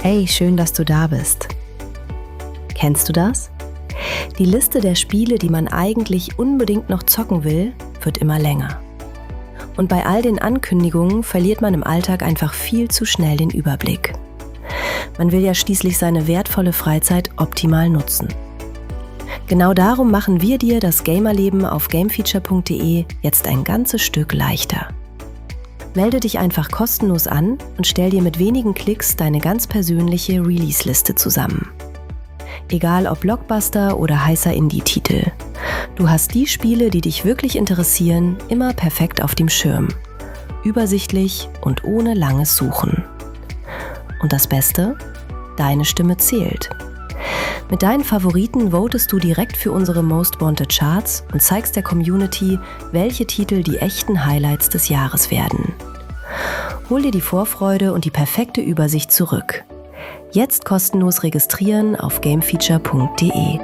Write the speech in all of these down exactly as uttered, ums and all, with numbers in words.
Hey, schön, dass du da bist. Kennst du das? Die Liste der Spiele, die man eigentlich unbedingt noch zocken will, wird immer länger. Und bei all den Ankündigungen verliert man im Alltag einfach viel zu schnell den Überblick. Man will ja schließlich seine wertvolle Freizeit optimal nutzen. Genau darum machen wir dir das Gamerleben auf gamefeature punkt de jetzt ein ganzes Stück leichter. Melde dich einfach kostenlos an und stell dir mit wenigen Klicks deine ganz persönliche Release-Liste zusammen. Egal ob Blockbuster oder heißer Indie-Titel. Du hast die Spiele, die dich wirklich interessieren, immer perfekt auf dem Schirm. Übersichtlich und ohne langes Suchen. Und das Beste? Deine Stimme zählt. Mit deinen Favoriten votest du direkt für unsere Most Wanted Charts und zeigst der Community, welche Titel die echten Highlights des Jahres werden. Hol dir die Vorfreude und die perfekte Übersicht zurück. Jetzt kostenlos registrieren auf gamefeature punkt de.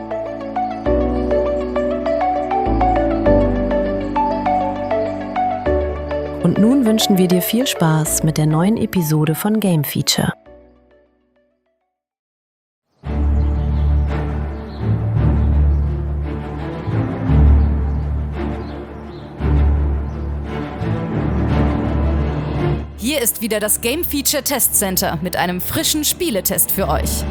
Und nun wünschen wir dir viel Spaß mit der neuen Episode von Game Feature. Hier ist wieder das Game Feature Test Center mit einem frischen Spieletest für euch.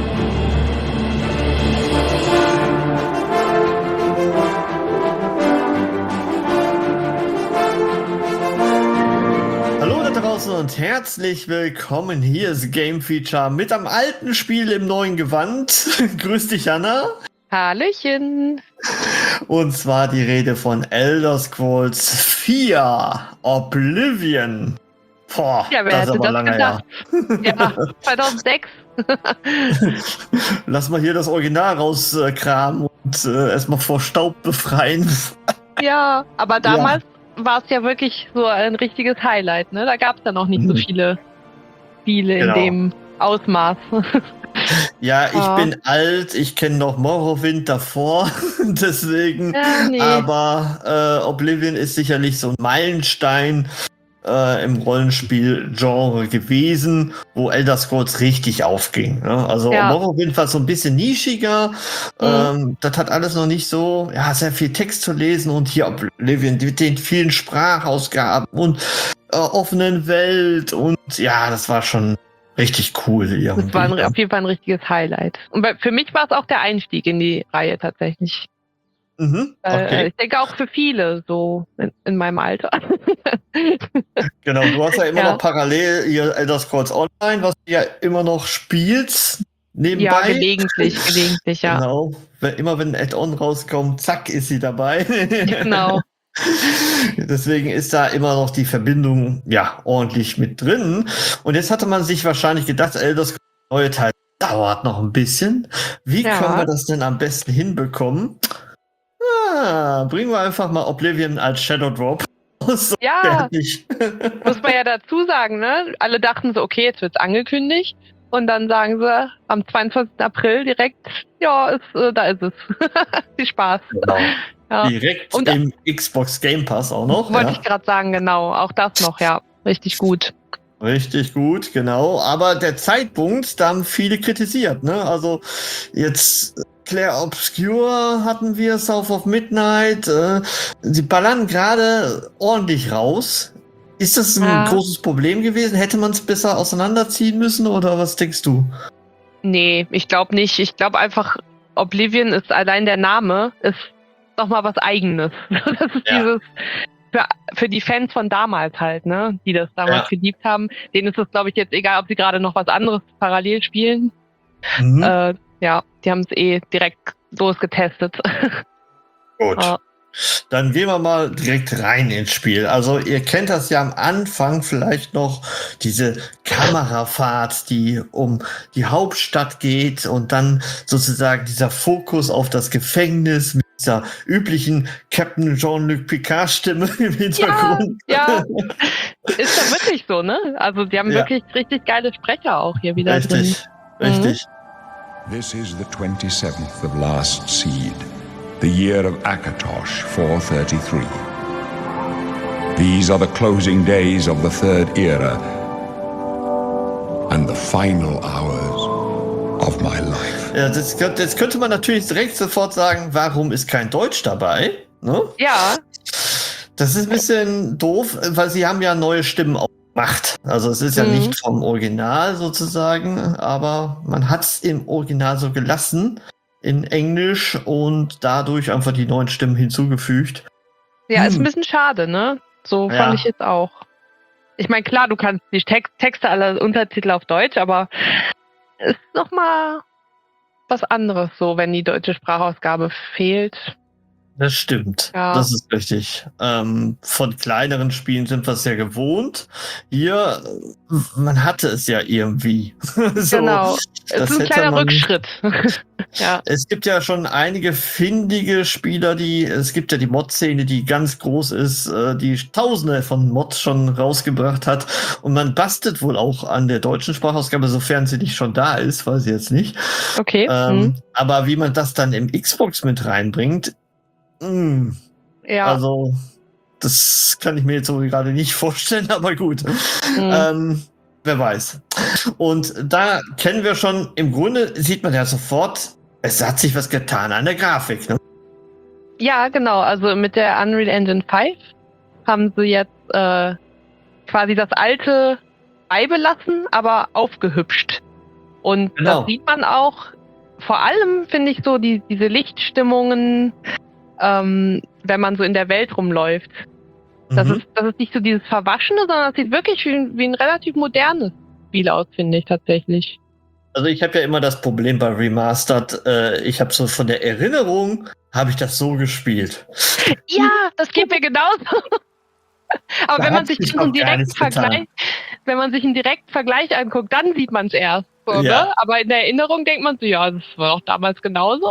Hallo da draußen und herzlich willkommen. Hier ist Game Feature mit einem alten Spiel im neuen Gewand. Grüß dich, Anna. Hallöchen. Und zwar die Rede von Elder Scrolls vier Oblivion. Boah, ja, wer das hätte ist aber das lange gedacht? her. Ja, zweitausendsechs. Lass mal hier das Original rauskramen und äh, erstmal vor Staub befreien. Ja, aber damals ja. war es ja wirklich so ein richtiges Highlight, ne? Da gab es ja noch nicht mhm. so viele Spiele genau. in dem Ausmaß. Ja, ich oh. bin alt, ich kenne noch Morrowind davor, deswegen. Ja, nee. Aber äh, Oblivion ist sicherlich so ein Meilenstein äh, im Rollenspiel-Genre gewesen, wo Elder Scrolls richtig aufging. Ne? Also ja. Morrowind war so ein bisschen nischiger. Mhm. Ähm, das hat alles noch nicht so, ja, sehr viel Text zu lesen und hier Oblivion mit den vielen Sprachausgaben und äh, offenen Welt und ja, das war schon richtig cool. Irgendwie. Das war ein, auf jeden Fall ein richtiges Highlight. Und bei, für mich war es auch der Einstieg in die Reihe tatsächlich. Mhm, okay. äh, ich denke auch für viele so in, in meinem Alter. Genau, du hast ja immer ja. noch parallel hier Elder Scrolls Online, was du ja immer noch spielst. Nebenbei. Ja, gelegentlich, gelegentlich, ja. Genau, wenn, immer wenn ein Add-on rauskommt, zack, ist sie dabei. Genau. Deswegen ist da immer noch die Verbindung ja ordentlich mit drin. Und jetzt hatte man sich wahrscheinlich gedacht, Elder Scrolls neue Teil dauert noch ein bisschen. Wie ja. können wir das denn am besten hinbekommen? Ah, bringen wir einfach mal Oblivion als Shadow Drop. So ja, fertig. Muss man ja dazu sagen, ne? Alle dachten so, okay, jetzt wird's angekündigt. Und dann sagen sie am zweiundzwanzigsten April direkt, ja, ist, äh, da ist es. Viel Spaß. Genau. Ja. Direkt und, im Xbox Game Pass auch noch. Wollte ja. ich gerade sagen, genau. Auch das noch, ja. Richtig gut. Richtig gut, genau. Aber der Zeitpunkt, da haben viele kritisiert. Ne? Also jetzt Claire Obscure hatten wir, South of Midnight. Äh, sie ballern gerade ordentlich raus. Ist das ein ja. großes Problem gewesen? Hätte man es besser auseinanderziehen müssen oder was denkst du? Nee, ich glaube nicht. Ich glaube einfach, Oblivion ist allein der Name, ist nochmal was Eigenes. Das ist ja. dieses, für, für die Fans von damals halt, ne, die das damals ja. geliebt haben, denen ist es, glaube ich, jetzt egal, ob sie gerade noch was anderes parallel spielen. Mhm. Äh, ja, die haben es eh direkt losgetestet. Gut. Ja. Dann gehen wir mal direkt rein ins Spiel. Also ihr kennt das ja am Anfang vielleicht noch, diese Kamerafahrt, die um die Hauptstadt geht und dann sozusagen dieser Fokus auf das Gefängnis mit dieser üblichen Captain Jean-Luc Picard-Stimme im Hintergrund. Ja, ja, ist ja wirklich so, ne? Also die haben ja. wirklich richtig geile Sprecher auch hier wieder richtig, drin. Richtig, mhm. This is the twenty-seventh of Last Seed. The year of Akatosh, four thirty-three. These are the closing days of the Third Era and the final hours of my life. Ja, das, jetzt könnte man natürlich direkt sofort sagen, warum ist kein Deutsch dabei? Ne? Ja. Das ist ein bisschen doof, weil sie haben ja neue Stimmen auch gemacht. Also es ist ja Mhm. nicht vom Original sozusagen, aber man hat es im Original so gelassen in Englisch und dadurch einfach die neuen Stimmen hinzugefügt. Ja, ist Hm. ein bisschen schade, ne? So Ja. fand ich jetzt auch. Ich meine, klar, du kannst die Text Texte aller Untertitel auf Deutsch, aber es ist nochmal was anderes so, wenn die deutsche Sprachausgabe fehlt. Das stimmt, Ja. das ist richtig. Ähm, von kleineren Spielen sind wir es ja gewohnt. Hier, äh, man hatte es ja irgendwie. so, Genau. Es das ist ein hätte kleiner man- Rückschritt. Ja. Es gibt ja schon einige findige Spieler, die, es gibt ja die Mod-Szene, die ganz groß ist, äh, die Tausende von Mods schon rausgebracht hat. Und man bastelt wohl auch an der deutschen Sprachausgabe, sofern sie nicht schon da ist, weiß ich jetzt nicht. Okay. Ähm, hm. Aber wie man das dann im Xbox mit reinbringt, mh, Ja. also, das kann ich mir jetzt so gerade nicht vorstellen, aber gut. hm. Ähm, wer weiß. Und da kennen wir schon, im Grunde sieht man ja sofort, es hat sich was getan an der Grafik. Ne? Ja, genau. Also mit der Unreal Engine fünf haben sie jetzt äh, quasi das alte beibelassen, aber aufgehübscht. Und Genau. das sieht man auch, vor allem finde ich so die, diese Lichtstimmungen, ähm, wenn man so in der Welt rumläuft. Das, Mhm. ist, das ist nicht so dieses Verwaschene, sondern es sieht wirklich wie, wie ein relativ modernes Spiel aus, finde ich tatsächlich. Also ich habe ja immer das Problem bei Remastered, äh, ich habe so von der Erinnerung, habe ich das so gespielt. Ja, das geht mir genauso. Aber Da wenn man hat sich sich so einen auch gar direkten nichts getan. Vergleich, wenn man sich einen direkten Vergleich anguckt, dann sieht man es erst. So, Ja. ne? Aber in der Erinnerung denkt man so, ja, das war auch damals genauso.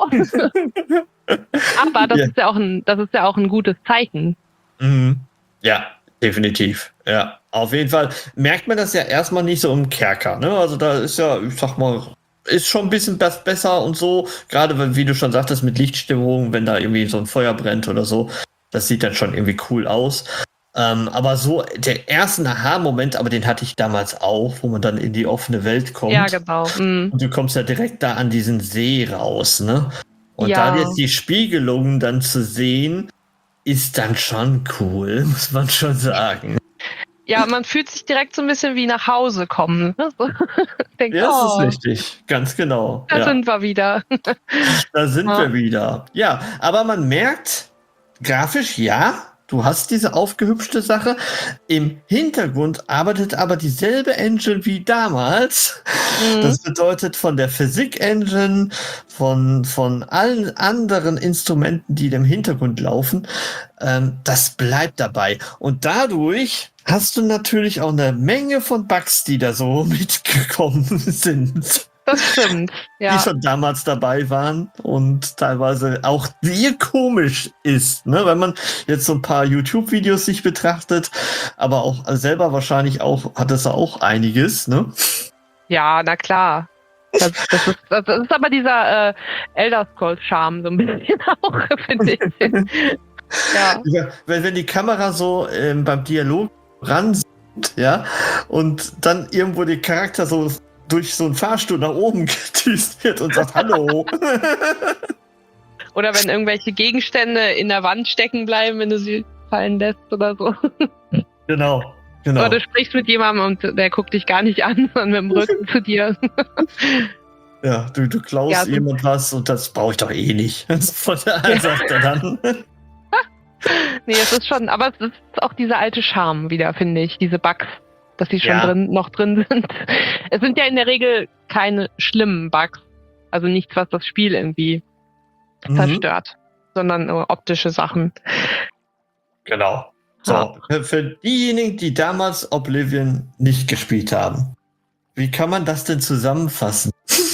Aber das Ja. ist ja auch ein, das ist ja auch ein gutes Zeichen. Mhm. Ja, definitiv. Ja, auf jeden Fall merkt man das ja erstmal nicht so im Kerker. Ne? Also da ist ja, ich sag mal, ist schon ein bisschen bes- besser und so. Gerade wenn, wie du schon sagtest, mit Lichtstimmung, wenn da irgendwie so ein Feuer brennt oder so, das sieht dann schon irgendwie cool aus. Ähm, aber so der erste Aha-Moment, aber den hatte ich damals auch, wo man dann in die offene Welt kommt. Ja, genau. Mhm. Und du kommst ja direkt da an diesen See raus, ne? Und Ja. da jetzt die Spiegelungen dann zu sehen, ist dann schon cool, muss man schon sagen. Ja, man fühlt sich direkt so ein bisschen wie nach Hause kommen. Ne? So. Denkt, Ja, das oh, ist richtig. Ganz genau. da Ja, sind wir wieder. da sind Ja. wir wieder. Ja, aber man merkt, grafisch, ja, du hast diese aufgehübschte Sache. Im Hintergrund arbeitet aber dieselbe Engine wie damals. Mhm. Das bedeutet von der Physik-Engine, von, von allen anderen Instrumenten, die im Hintergrund laufen, ähm, das bleibt dabei. Und dadurch hast du natürlich auch eine Menge von Bugs, die da so mitgekommen sind. Das stimmt. Ja. Die schon damals dabei waren und teilweise auch dir komisch ist, ne? Wenn man jetzt so ein paar YouTube-Videos sich betrachtet, aber auch selber wahrscheinlich auch, hat es auch einiges, ne? Ja, na klar. Das, das, ist, das ist aber dieser äh, Elder Scrolls-Charme so ein bisschen auch, finde ich. Ja. Ja, wenn, wenn die Kamera so ähm, beim Dialog ran ja, und dann irgendwo der Charakter so durch so einen Fahrstuhl nach oben gedüst wird und sagt Hallo. Oder wenn irgendwelche Gegenstände in der Wand stecken bleiben, wenn du sie fallen lässt oder so. Genau, genau. Oder du sprichst mit jemandem und der guckt dich gar nicht an, sondern mit dem Rücken zu dir. Ja, du, du klaust Ja, so- jemand was und das brauche ich doch eh nicht. Von daher sagt er dann. Nee, es ist schon, aber es ist auch dieser alte Charme wieder, finde ich, diese Bugs, dass die schon Ja. drin, noch drin sind. Es sind ja in der Regel keine schlimmen Bugs, also nichts, was das Spiel irgendwie Mhm, zerstört, sondern nur optische Sachen. genau. So, für, für diejenigen, die damals Oblivion nicht gespielt haben, wie kann man das denn zusammenfassen?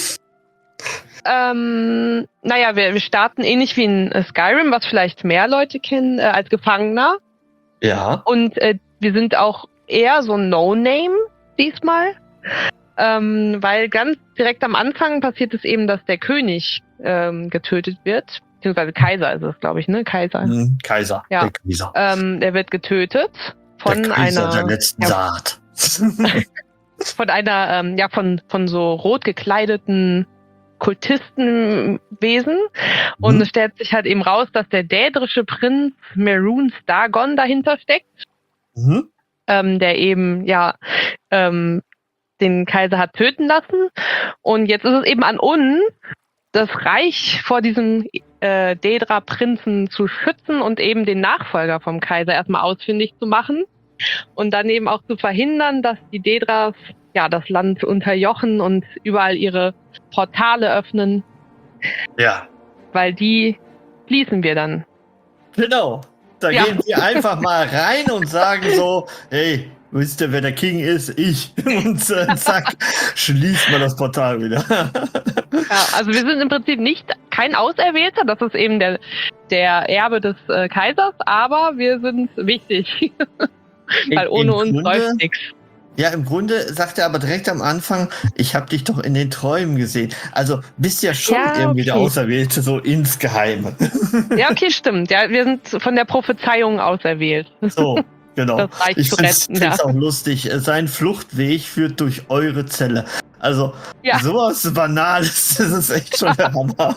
Ähm, naja, wir, wir starten ähnlich wie in äh, Skyrim, was vielleicht mehr Leute kennen, äh, als Gefangener. Ja. Und äh, wir sind auch eher so No-Name diesmal, ähm, weil ganz direkt am Anfang passiert es eben, dass der König ähm, getötet wird, beziehungsweise Kaiser ist es, glaube ich, ne? Kaiser. Hm, Kaiser. Ja. Der Kaiser. Ähm, der wird getötet von der Kaiser einer, der letzten ja, Saat. von einer, ähm, ja, von von so rot gekleideten Kultistenwesen. Und mhm. es stellt sich halt eben raus, dass der dädrische Prinz Mehrunes Dagon dahinter steckt, mhm. ähm, der eben ja ähm, den Kaiser hat töten lassen. Und jetzt ist es eben an uns, das Reich vor diesem äh, Daedra-Prinzen zu schützen und eben den Nachfolger vom Kaiser erstmal ausfindig zu machen und dann eben auch zu verhindern, dass die Daedras ja das Land unterjochen und überall ihre Portale öffnen. Ja. Weil die schließen wir dann. Genau. Da ja. gehen wir einfach mal rein und sagen so, hey, wisst ihr, wer der King ist? Ich. Und äh, zack, schließt man das Portal wieder. Ja, also wir sind im Prinzip nicht kein Auserwählter, das ist eben der, der Erbe des äh, Kaisers, aber wir sind wichtig. Weil ohne Im uns Grunde, läuft nichts. Ja, im Grunde sagt er aber direkt am Anfang, ich habe dich doch in den Träumen gesehen. Also bist ja schon ja, irgendwie okay. der Auserwählte, so insgeheim. Ja, okay, stimmt. Ja, wir sind von der Prophezeiung auserwählt. So. Genau. Das Reich ich finde es ja. auch lustig. Sein Fluchtweg führt durch eure Zelle. Also, ja. sowas Banales, das ist echt schon der Hammer.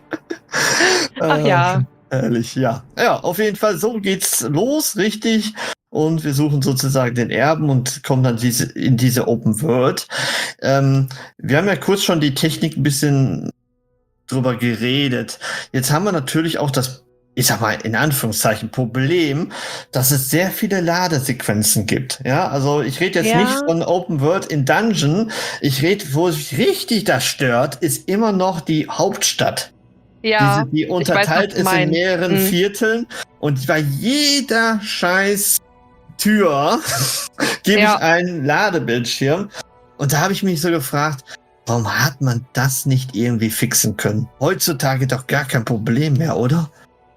Ach äh, ja. Ehrlich, ja. Ja, auf jeden Fall, so geht's los, richtig. Und wir suchen sozusagen den Erben und kommen dann diese, in diese Open World. Ähm, wir haben ja kurz schon die Technik ein bisschen drüber geredet. Jetzt haben wir natürlich auch das ich sag mal, in Anführungszeichen Problem, dass es sehr viele Ladesequenzen gibt. Ja, also ich rede jetzt ja. nicht von Open World in Dungeon. Ich rede, wo sich richtig das stört, ist immer noch die Hauptstadt. Ja. Diese, die unterteilt weiß, ist in mehreren hm. Vierteln. Und bei jeder scheiß Tür gebe ja. ich einen Ladebildschirm. Und da habe ich mich so gefragt, warum hat man das nicht irgendwie fixen können? Heutzutage doch gar kein Problem mehr, oder?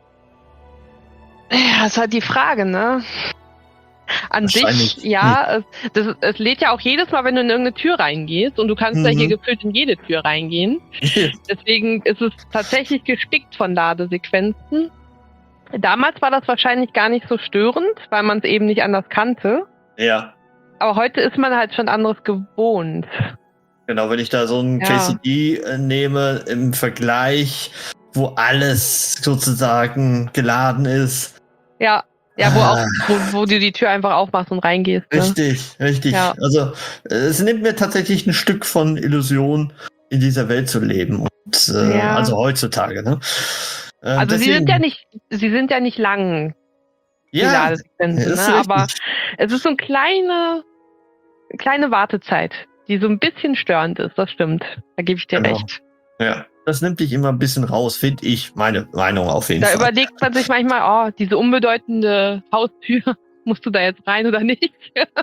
Ja, das ist halt die Frage, ne? An sich, ja, es, das, es lädt ja auch jedes Mal, wenn du in irgendeine Tür reingehst und du kannst mhm. da hier gefühlt in jede Tür reingehen. Deswegen ist es tatsächlich gespickt von Ladesequenzen. Damals war das wahrscheinlich gar nicht so störend, weil man es eben nicht anders kannte. Ja. Aber heute ist man halt schon anderes gewohnt. Genau, wenn ich da so ein ja. K C D äh, nehme im Vergleich, wo alles sozusagen geladen ist. Ja, ja, wo, ah. auch, wo, wo du die Tür einfach aufmachst und reingehst. Ne? Richtig, richtig. Ja. Also es nimmt mir tatsächlich ein Stück von Illusion, in dieser Welt zu leben. Und, äh, ja. Also heutzutage, ne? Äh, also deswegen, sie sind ja nicht, sie sind ja nicht lang, die ja, Ladesequenzen, ne? Aber es ist so eine kleine, kleine Wartezeit, die so ein bisschen störend ist, das stimmt. Da gebe ich dir genau. recht. Ja. Das nimmt dich immer ein bisschen raus, finde ich, meine Meinung auf jeden da Fall. Da überlegt man sich manchmal, oh, diese unbedeutende Haustür, musst du da jetzt rein oder nicht?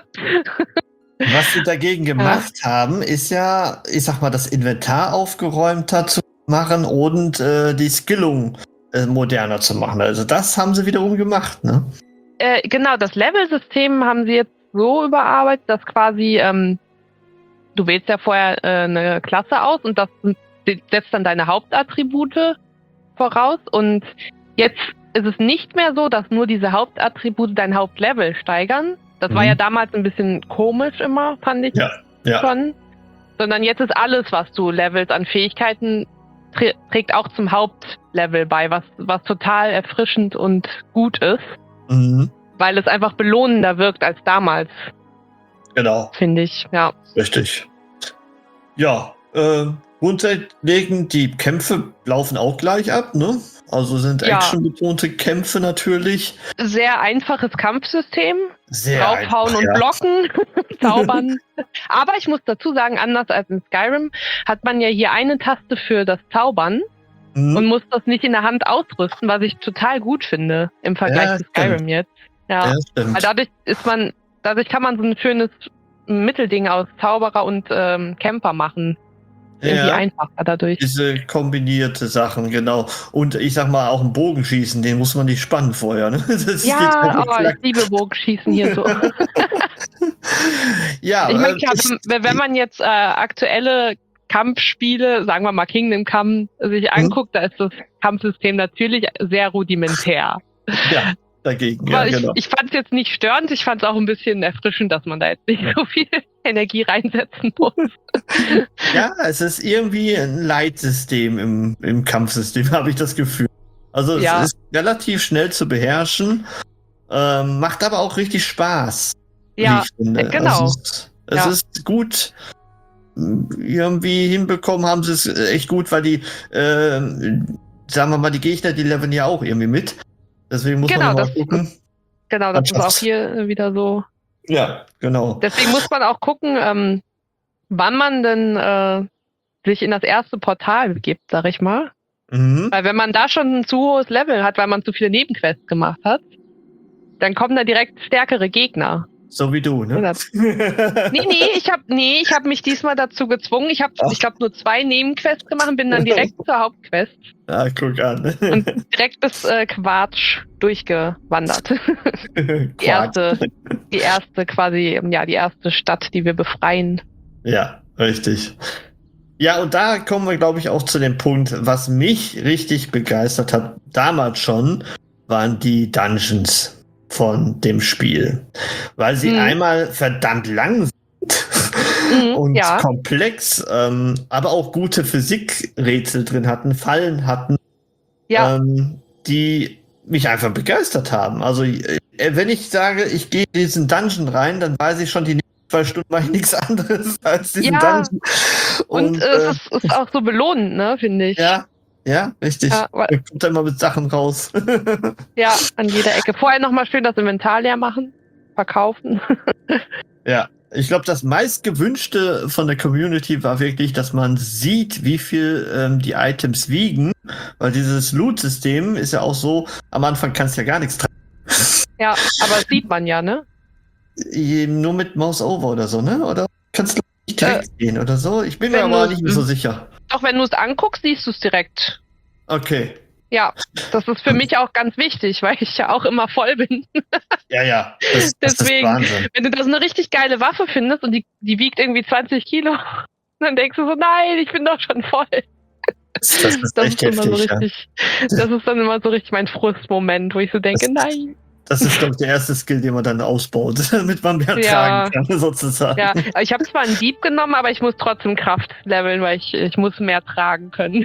Was sie dagegen gemacht ja. haben, ist ja, ich sag mal, das Inventar aufgeräumter zu machen und äh, die Skillung äh, moderner zu machen. Also das haben sie wiederum gemacht, ne? Äh, genau, das Level-System haben sie jetzt so überarbeitet, dass quasi, ähm, du wählst ja vorher äh, eine Klasse aus und das sind setzt dann deine Hauptattribute voraus und jetzt ist es nicht mehr so, dass nur diese Hauptattribute dein Hauptlevel steigern. Das mhm. war ja damals ein bisschen komisch immer, fand ich ja, ja. schon. Sondern jetzt ist alles, was du levelst an Fähigkeiten, trä- trägt auch zum Hauptlevel bei, was, was total erfrischend und gut ist. Mhm. Weil es einfach belohnender wirkt als damals. Genau. Finde ich, ja. Richtig. Ja, äh, grundlegend, die Kämpfe laufen auch gleich ab, ne? Also sind ja. actionbetonte Kämpfe natürlich. Sehr einfaches Kampfsystem. Sehr Draufhauen einfach, und ja. blocken, zaubern. Aber ich muss dazu sagen, anders als in Skyrim hat man ja hier eine Taste für das Zaubern mhm. und muss das nicht in der Hand ausrüsten, was ich total gut finde im Vergleich ja, zu Skyrim stimmt. jetzt. Ja, ja weil dadurch ist man, dadurch kann man so ein schönes Mittelding aus Zauberer und ähm, Kämpfer machen. Irgendwie ja, einfacher dadurch. Diese kombinierte Sachen, genau. Und ich sag mal, auch ein Bogenschießen, den muss man nicht spannen vorher. Ne? Das ja, aber ich liebe Bogenschießen hier so. ja, ich meine, klar, wenn, wenn man jetzt äh, aktuelle Kampfspiele, sagen wir mal Kingdom Come, sich anguckt, hm? da ist das Kampfsystem natürlich sehr rudimentär. Ja, dagegen. Ja, Aber genau. ich, ich fand es jetzt nicht störend, ich fand es auch ein bisschen erfrischend, dass man da jetzt nicht so viel Energie reinsetzen muss. Ja, es ist irgendwie ein Leitsystem im, im Kampfsystem, habe ich das Gefühl. Also es Ja. ist relativ schnell zu beherrschen, ähm, macht aber auch richtig Spaß, Ja, wie ich finde. äh, genau. Also es ist, es Ja. ist gut irgendwie hinbekommen, haben sie es echt gut, weil die, äh, sagen wir mal, die Gegner, die leveln ja auch irgendwie mit. Deswegen muss Genau, man mal das- gucken. Genau, das ist auch Mannschafts- hier wieder so. Ja, genau. Deswegen muss man auch gucken, ähm, wann man denn äh, sich in das erste Portal begibt, sag ich mal. Mhm. Weil wenn man da schon ein zu hohes Level hat, weil man zu viele Nebenquests gemacht hat, dann kommen da direkt stärkere Gegner. So wie du, ne? Oder- Nee, nee, ich habe nee, ich hab mich diesmal dazu gezwungen. Ich habe, Ach. ich glaube, nur zwei Nebenquests gemacht und bin dann direkt zur Hauptquest Ah, guck an. und direkt bis äh, Quartsch durchgewandert. Die erste, die erste quasi, ja, die erste Stadt, die wir befreien. Ja, richtig. Ja, und da kommen wir, glaube ich, auch zu dem Punkt, was mich richtig begeistert hat, damals schon, waren die Dungeons von dem Spiel. Weil sie Mhm. einmal verdammt lang sind Mhm, und ja. komplex, ähm, aber auch gute Physikrätsel drin hatten, Fallen hatten, Ja, ähm, die mich einfach begeistert haben. Also, äh, wenn ich sage, ich gehe in diesen Dungeon rein, dann weiß ich schon, die nächsten zwei Stunden mache ich nichts anderes als diesen Ja. Dungeon. und, Und, äh, äh, es ist, ist auch so belohnend, ne, finde ich. ja, ja, richtig. Ja, weil- Er kommt immer mit Sachen raus. Ja, an jeder Ecke. Vorher nochmal schön das Inventar leer machen, verkaufen. Ja, ich glaube, das meistgewünschte von der Community war wirklich, dass man sieht, wie viel ähm, die Items wiegen, weil dieses Loot-System ist ja auch so, am Anfang kannst du ja gar nichts tragen. Ja, aber das sieht man ja, ne? Nur mit Mouse over oder so, ne? Oder kannst du nicht direkt sehen oder so? Ich bin mir wenn aber du- nicht mehr so sicher. Doch wenn du es anguckst, siehst du es direkt. Okay. Ja, das ist für mich auch ganz wichtig, weil ich ja auch immer voll bin. Ja, ja. Das, das Deswegen, ist Wahnsinn. wenn du da so eine richtig geile Waffe findest und die, die wiegt irgendwie zwanzig Kilo, dann denkst du so, nein, ich bin doch schon voll. Das, das ist Das echt ist immer so heftig, ja. richtig, das ist dann immer so richtig mein Frustmoment, wo ich so denke, Das- nein. Das ist, glaube ich, der erste Skill, den man dann ausbaut, damit man mehr Ja. tragen kann, sozusagen. Ja, ich habe zwar einen Dieb genommen, aber ich muss trotzdem Kraft leveln, weil ich, ich muss mehr tragen können.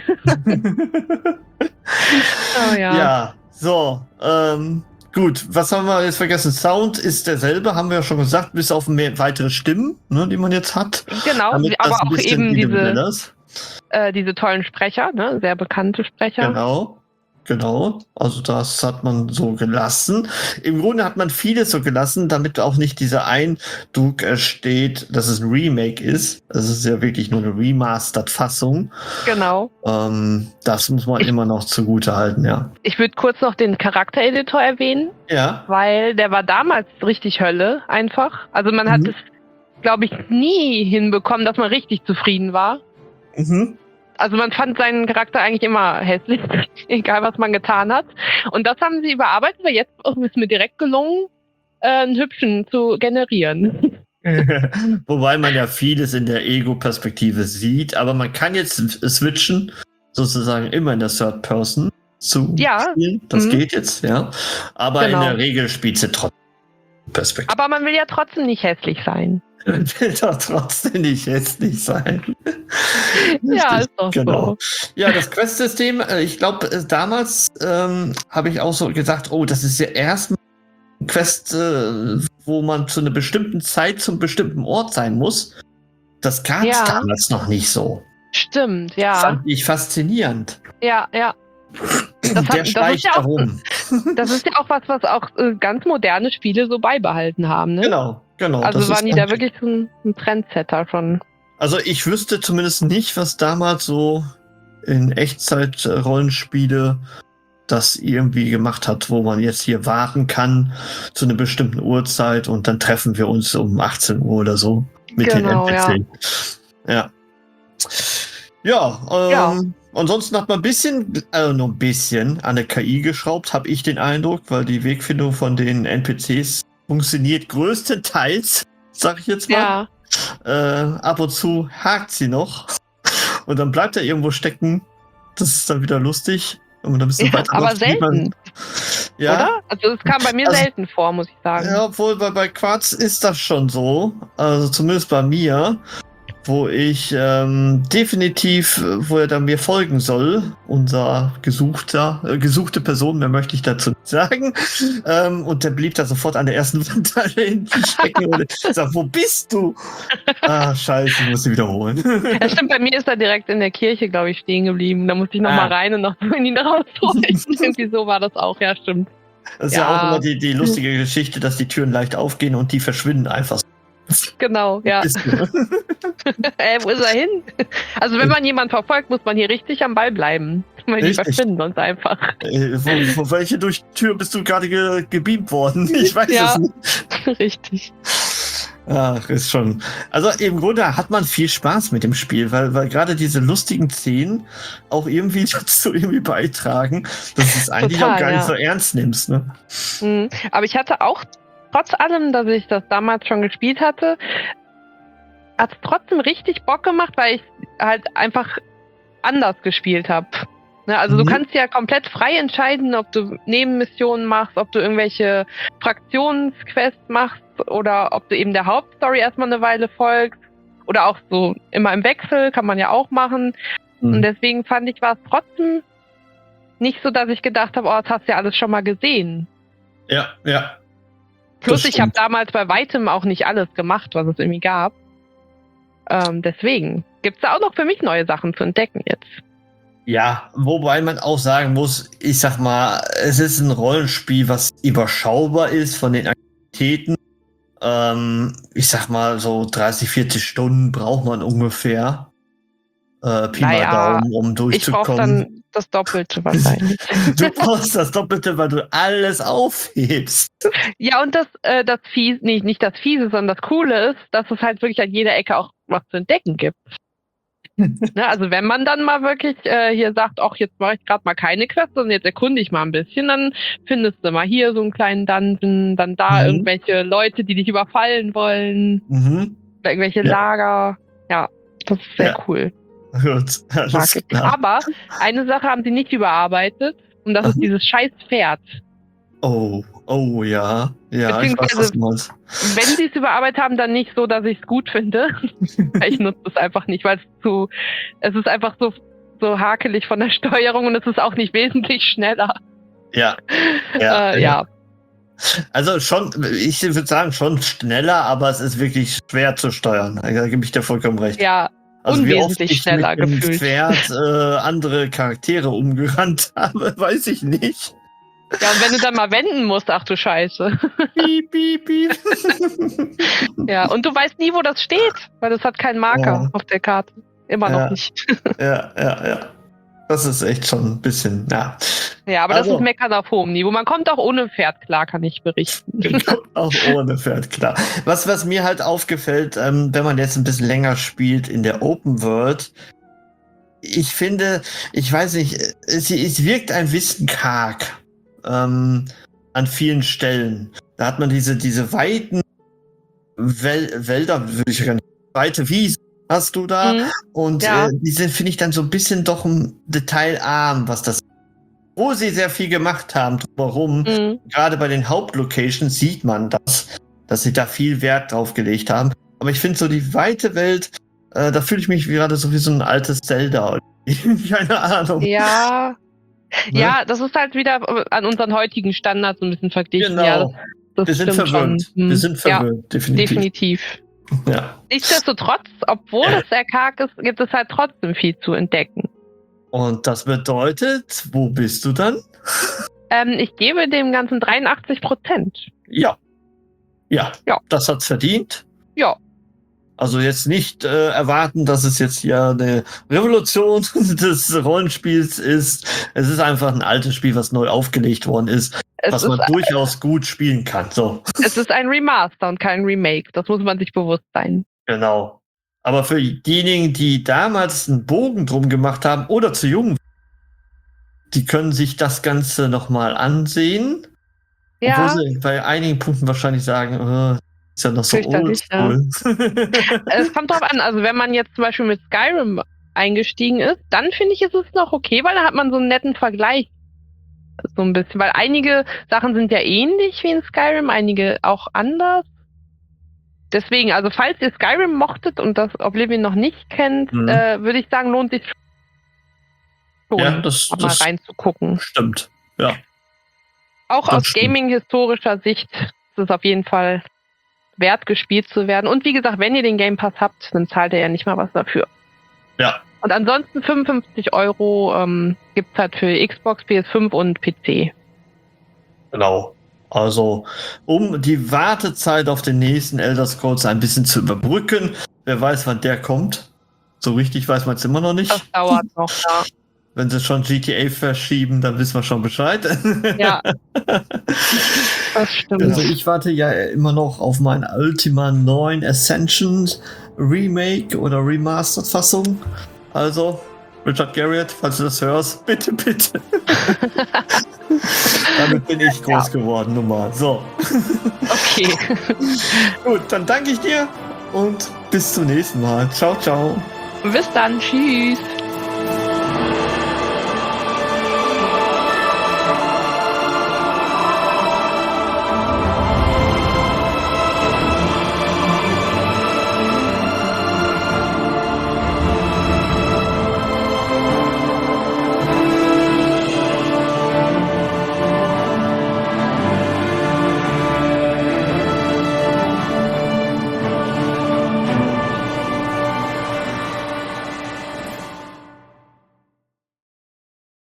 Oh ja. Ja, so, ähm, gut, was haben wir jetzt vergessen? Sound ist derselbe, haben wir ja schon gesagt, bis auf mehr weitere Stimmen, ne, die man jetzt hat. Genau, Damit aber das ein auch bisschen eben diese, individueller ist. äh, diese tollen Sprecher, ne? Sehr bekannte Sprecher. Genau, genau. Also das hat man so gelassen. Im Grunde hat man vieles so gelassen, damit auch nicht dieser Eindruck entsteht, dass es ein Remake ist. Es ist ja wirklich nur eine Remastered-Fassung. Genau. Ähm, das muss man Ich- immer noch zugute halten, ja. Ich würde kurz noch den Charaktereditor erwähnen, Ja. weil der war damals richtig Hölle einfach. Also man hat Mhm. es, glaube ich, nie hinbekommen, dass man richtig zufrieden war. Mhm. Also man fand seinen Charakter eigentlich immer hässlich, egal was man getan hat. Und das haben sie überarbeitet, weil jetzt ist mir direkt gelungen, äh, einen hübschen zu generieren. Wobei man ja vieles in der Ego-Perspektive sieht, aber man kann jetzt switchen, sozusagen immer in der Third Person zu Ja. spielen. Das Mhm. geht jetzt, ja. Aber Genau. in der Regel spielt sie trotzdem Perspektive. Aber man will ja trotzdem nicht hässlich sein. Will doch trotzdem nicht hässlich sein. Ja, Richtig, ist doch genau. so. Ja, das Quest-System, äh, ich glaube, äh, damals ähm, habe ich auch so gesagt, oh, das ist ja erstmal ein Quest, äh, wo man zu einer bestimmten Zeit zum bestimmten Ort sein muss. Das gab es Ja. damals noch nicht so. Stimmt, ja. Fand ich faszinierend. Ja, ja. Das hat- Der das ist schleicht ja auch- darum. Das ist ja auch was, was auch äh, ganz moderne Spiele so beibehalten haben, ne? Genau, genau. Also das waren ist die da dann- wirklich so ein, ein Trendsetter schon. Also ich wüsste zumindest nicht, was damals so in Echtzeit-Rollenspiele das irgendwie gemacht hat, wo man jetzt hier warten kann zu einer bestimmten Uhrzeit und dann treffen wir uns um achtzehn Uhr oder so mit Genau, den N P C. Ja. Ja, ähm, Ja. ansonsten hat man ein bisschen, äh, nur ein bisschen an der K I geschraubt, habe ich den Eindruck, weil die Wegfindung von den N P Cs funktioniert größtenteils, sag ich jetzt mal. Ja, Äh, ab und zu hakt sie noch und dann bleibt er irgendwo stecken. Das ist dann wieder lustig. Wenn man da ein bisschen Ja, weiter aber läuft, sieht man- selten. Ja. Oder? Also es kam bei mir also, selten vor, muss ich sagen. Ja, obwohl bei, bei Quarz ist das schon so. Also zumindest bei mir. Wo ich ähm, definitiv, wo er dann mir folgen soll, unser gesuchter, äh, gesuchte Person, mehr möchte ich dazu nicht sagen. Ähm, und der blieb da sofort an der ersten Wand hinten stecken und sagt, wo bist du? Ah, scheiße, ich muss sie wiederholen. Ja, stimmt, bei mir ist er direkt in der Kirche, glaube ich, stehen geblieben. Da musste ich nochmal Ah. rein und noch in ihn rausholen. Irgendwie so war das auch, ja, stimmt. Das ist Ja. ja auch immer die, die lustige Geschichte, dass die Türen leicht aufgehen und die verschwinden einfach. Genau, ja. Ist Ey, wo ist er hin? Also wenn man jemanden verfolgt, muss man hier richtig am Ball bleiben. Weil die Richtig. verschwinden uns einfach. Äh, wo, wo, welche durch die Tür bist du gerade ge, gebeamt worden? Ich weiß Ja. es nicht. Richtig. Ach, ist schon. Also im Grunde hat man viel Spaß mit dem Spiel, weil, weil gerade diese lustigen Szenen auch irgendwie dazu irgendwie beitragen, dass du es eigentlich Total, auch gar ja. nicht so ernst nimmst, ne? Mhm. Aber ich hatte auch, trotz allem, dass ich das damals schon gespielt hatte, hat es trotzdem richtig Bock gemacht, weil ich halt einfach anders gespielt habe. Ne, also Mhm. du kannst ja komplett frei entscheiden, ob du Nebenmissionen machst, ob du irgendwelche Fraktionsquests machst oder ob du eben der Hauptstory erstmal eine Weile folgst. Oder auch so immer im Wechsel, kann man ja auch machen. Mhm. Und deswegen fand ich, war es trotzdem nicht so, dass ich gedacht habe, oh, das hast du ja alles schon mal gesehen. Ja, ja. Plus, Das ich habe stimmt. damals bei weitem auch nicht alles gemacht, was es irgendwie gab. Ähm, deswegen gibt's da auch noch für mich neue Sachen zu entdecken jetzt. Ja, wobei man auch sagen muss, ich sag mal, es ist ein Rollenspiel, was überschaubar ist von den Aktivitäten. Ähm, ich sag mal, so dreißig, vierzig Stunden braucht man ungefähr. Äh, Pi mal Naja, Daumen, um Ich brauche durchzukommen. dann das Doppelte wahrscheinlich. Du brauchst das Doppelte, weil du alles aufhebst. Ja, und das, äh, das Fiese, nee, nicht das Fiese, sondern das Coole ist, dass es halt wirklich an jeder Ecke auch was zu entdecken gibt. Ne, also wenn man dann mal wirklich äh, hier sagt, ach, jetzt mache ich gerade mal keine Quest, sondern jetzt erkunde ich mal ein bisschen, dann findest du mal hier so einen kleinen Dungeon, dann da Mhm. irgendwelche Leute, die dich überfallen wollen, Mhm. oder irgendwelche Ja. Lager. Ja, das ist sehr Ja. cool. Gut, alles Mag ich. klar. Aber eine Sache haben sie nicht überarbeitet und das ist Mhm. dieses scheiß Pferd. Oh, oh ja. Ja, ich weiß, was du meinst. Wenn sie es überarbeitet haben, dann nicht so, dass ich es gut finde. Ich nutze es einfach nicht, weil es zu, es ist einfach so, so hakelig von der Steuerung und es ist auch nicht wesentlich schneller. Ja. Ja, äh, ja. Also schon, ich würde sagen, schon schneller, aber es ist wirklich schwer zu steuern. Da gebe ich dir vollkommen recht. Ja, Also wie oft unwesentlich ich schneller mit dem gefühlt. Pferd äh, andere Charaktere umgerannt habe, weiß ich nicht. Ja, und wenn du dann mal wenden musst, ach du Scheiße. Piep, piep, piep. Ja, und du weißt nie, wo das steht, weil das hat keinen Marker Ja. auf der Karte. Immer Ja. noch nicht. Ja, ja, ja. Das ist echt schon ein bisschen, ja. Ja, aber Also- das ist Meckern auf hohem Niveau. Man kommt auch ohne Pferd klar, kann ich berichten. Auch ohne Pferd, klar. Was, was mir halt aufgefällt, ähm, wenn man jetzt ein bisschen länger spielt in der Open World, ich finde, ich weiß nicht, es, es wirkt ein bisschen karg ähm, an vielen Stellen. Da hat man diese, diese weiten Wäl Wälder, würde ich gar nicht, weite Wiesen hast du da. Mhm. Und Ja. äh, diese finde ich dann so ein bisschen doch ein detailarm, was das. Wo sie sehr viel gemacht haben, warum. Mhm. Gerade bei den Hauptlocations sieht man das, dass sie da viel Wert drauf gelegt haben. Aber ich finde so die weite Welt, äh, da fühle ich mich gerade so wie so ein altes Zelda. Keine Ahnung. Ja. Ne? Ja, das ist halt wieder an unseren heutigen Standards ein bisschen verglichen. Genau. Ja, das, das Wir sind stimmt verwöhnt. schon. Hm. Wir sind verwöhnt, Ja, definitiv. definitiv. Ja. Nichtsdestotrotz, obwohl es sehr karg ist, gibt es halt trotzdem viel zu entdecken. Und das bedeutet, wo bist du dann? Ähm, ich gebe dem Ganzen dreiundachtzig Prozent. Ja. Ja. Ja. Das hat's verdient. Ja. Also jetzt nicht äh, erwarten, dass es jetzt hier eine Revolution des Rollenspiels ist. Es ist einfach ein altes Spiel, was neu aufgelegt worden ist, Es was ist, man durchaus gut spielen kann. So, es ist ein Remaster und kein Remake. Das muss man sich bewusst sein. genau. Aber für diejenigen, die damals einen Bogen drum gemacht haben oder zu jung, die können sich das Ganze nochmal ansehen. Ja, Obwohl sie bei einigen Punkten wahrscheinlich sagen, oh, ist ja noch so Fürchterlich, oldschool. es kommt drauf an. Also wenn man jetzt zum Beispiel mit Skyrim eingestiegen ist, dann finde ich, ist es noch okay, weil da hat man so einen netten Vergleich So ein bisschen, weil einige Sachen sind ja ähnlich wie in Skyrim, einige auch anders. Deswegen, also falls ihr Skyrim mochtet und das Oblivion noch nicht kennt, mhm. äh, würde ich sagen, lohnt sich schon, ja, das, mal das reinzugucken. Stimmt, ja. Auch das aus Gaming-historischer Sicht ist es auf jeden Fall wert, gespielt zu werden. Und wie gesagt, wenn ihr den Game Pass habt, dann zahlt ihr ja nicht mal was dafür. Ja. Und ansonsten fünfundfünfzig Euro ähm, gibt es halt für Xbox, P S fünf und P C. Genau. Also, um die Wartezeit auf den nächsten Elder Scrolls ein bisschen zu überbrücken. Wer weiß, wann der kommt. So richtig weiß man es immer noch nicht. Das dauert noch, ja. Wenn sie schon G T A verschieben, dann wissen wir schon Bescheid. Ja, das stimmt. Also ich warte ja immer noch auf mein Ultima neun Ascension Remake oder Remastered-Fassung. Also, Richard Garriott, falls du das hörst, bitte, bitte. Damit bin ich groß ja. geworden, nun mal. So. Okay. Gut, dann danke ich dir und bis zum nächsten Mal. Ciao, ciao. Bis dann, tschüss.